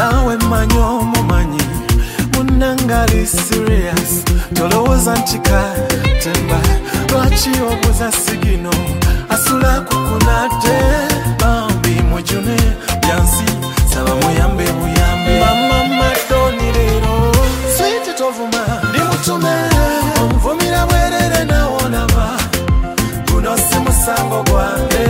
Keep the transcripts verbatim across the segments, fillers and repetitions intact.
nawe manyo mumanyi munangali serious tolowooza ntika temba lwaki obuza sigino asula kukunate bambi mujune byansi saba muyambe buyambe mama madoni lero sweet tovuma ndi mutume omuvumira bwerere nawolaba guno si musango gwange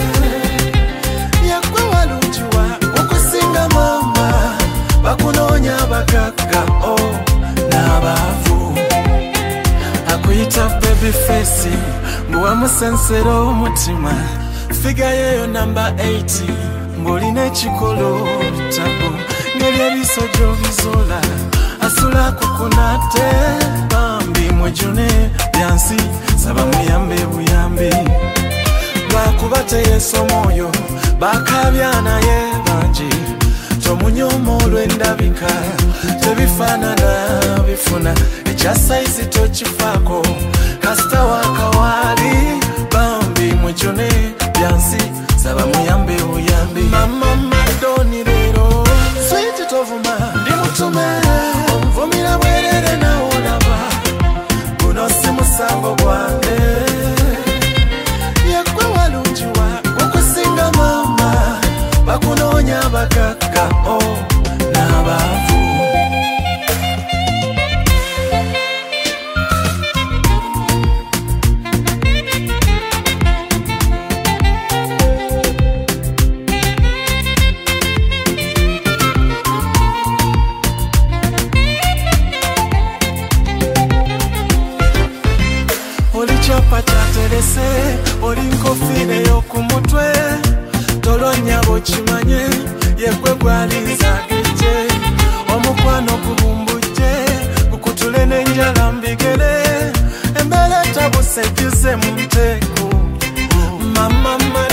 yakwe walungiwa okusinga mama bakunoonya bagagga o n'abaavu akuyita baby face mbuwa musensero omutima figa yeyo namba eight ng'olina ekikolo tabo ng'ebyebiso gy'obizola asula kukunate bambi mwejune byansi saba muyambe buyambi lwakuba teyesoma oyo bakabya naye bangi tomunyomo olw'endabika tebifaanana bifuna ekya saizi tokifaako kasita wakawali bambi mwejune byansi saba muyambe buyambi mama madoni lero sweet tovuma ndi mutume omuvumira bwerere nawolaba guno si musango gwange yakwe walungiwa okusinga mama bakunoonya bagagga o n'abaavu olikyapa kyaterese oli nkofire y'okumutwe tolonyabo kimanye yekwe gwalinzagejje omukwano gubumbujje gukutule n'enjala mbigere embeera etabuse gize mu nteeko mama